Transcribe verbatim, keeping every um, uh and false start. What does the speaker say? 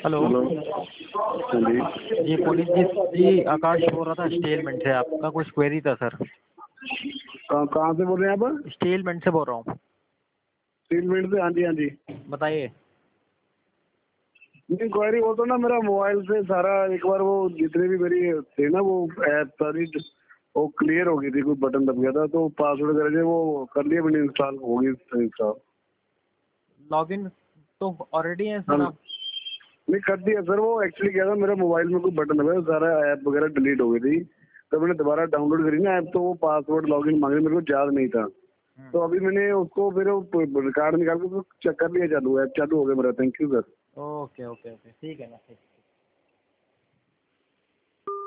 Hello. Hello. हाँ जी। जी पुनीत जी, जी आकाश बोल रहा था स्टेलमेंट से, आपका कुछ क्वेरी था सर। कहाँ कहाँ से बोल रहे हैं आप? स्टेलमेंट से बोल रहा हूँ। स्टेलमेंट से? हाँ जी हाँ जी। बताइए। नहीं, क्वेरी वो तो ना मेरा मोबाइल से सारा एक बार वो जितने भी मेरी थे ना वो ऐप सारी वो क्लियर हो गई थी, कोई बटन दब गया था तो पासवर्ड करके वो कर लिया मैंने, इंस्टॉल हो गई इंस्टॉल। लॉगिन तो ऑलरेडी है हाँ सर आप? नहीं कर दिया सर। वो एक्चुअली क्या था, मेरा मोबाइल में कोई बटन दबा सारा ऐप वगैरह डिलीट हो गई थी, तो मैंने दोबारा डाउनलोड करी ना ऐप, तो वो पासवर्ड लॉगिन मांगे, मेरे को याद नहीं था। तो अभी मैंने उसको फिर रिकॉर्ड निकाल के चेक कर लिया, चालू ऐप चालू हो गया मेरा। Thank you sir. Okay okay okay ठीक है ना, ठीक।